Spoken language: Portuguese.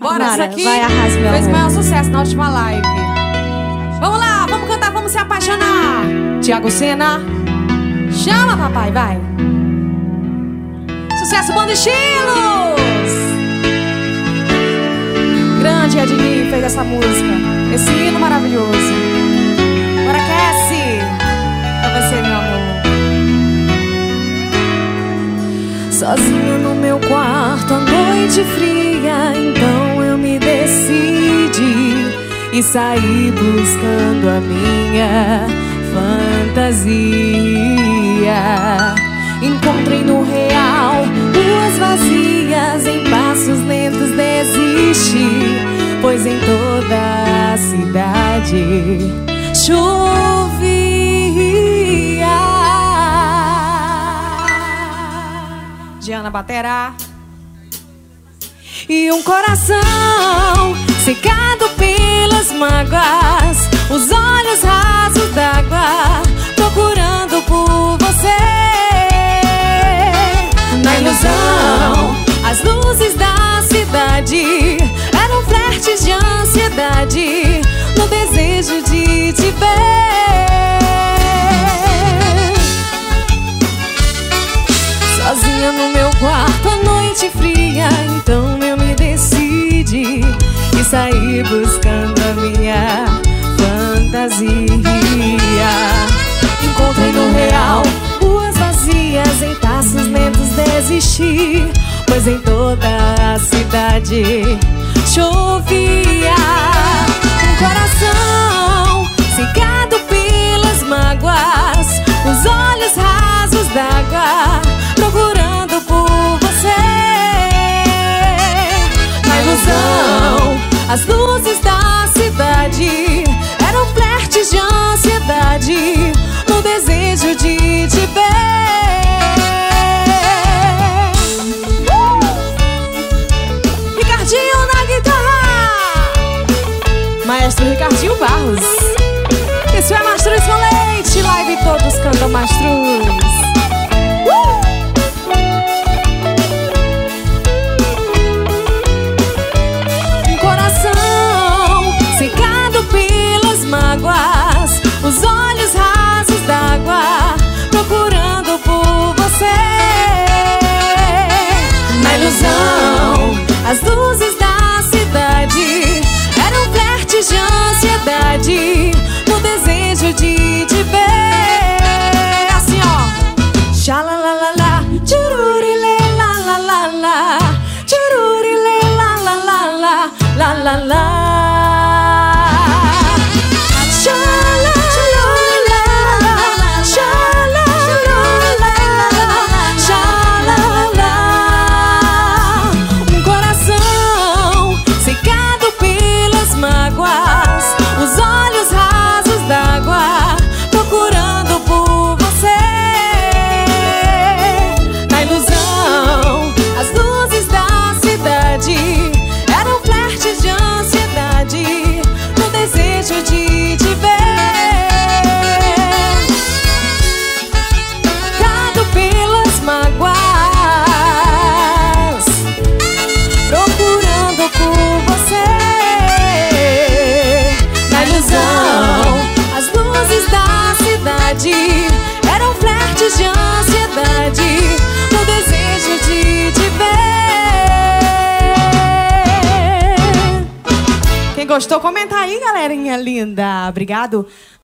Bora, Isso Mara, aqui vai, arrasa, meu fez o amor. maior sucesso na última live. Vamos lá, vamos cantar, vamos se apaixonar. Thiago Sena, chama, papai, vai. Sucesso, Banda Estilos. Grande Ednei fez essa música, esse hino maravilhoso. Bora, Cassie, pra você, meu amor. Sozinha no meu quarto, a noite fria, então eu me decidi e saí buscando a minha fantasia. Encontrei no real ruas vazias, em passos lentos desisti, pois em toda a cidade chovia. Diana Batera. E um coração secado pelas mágoas, os olhos rasos d'água, procurando por você. Na ilusão, as luzes da cidade eram flertes de ansiedade, no desejo de te ver. Sozinha no meu quarto, a noite fria, então eu me decidi e saí buscando a minha fantasia. Encontrei no real ruas vazias, em passos lentos desisti, pois em toda a cidade chovia. Um coração secado pelas mágoas, os olhos rasos d'água, procurando por você. Na ilusão, as luzes da cidade eram flertes de ansiedade, no desejo de te ver. Ricardinho na guitarra, Maestro Ricardinho Barros. Isso é Mastruz com Leite, live todos cantam Mastruz. Os olhos rasos d'água, procurando por você. Na ilusão, as luzes da cidade eram flertes de ansiedade, no desejo de te ver. Assim, ó. Xalalalala, tchururile la la la la, tchururile la la la la, la la la. Eram flertes de ansiedade, no desejo de te ver. Quem gostou, comenta aí, galerinha linda. Obrigado.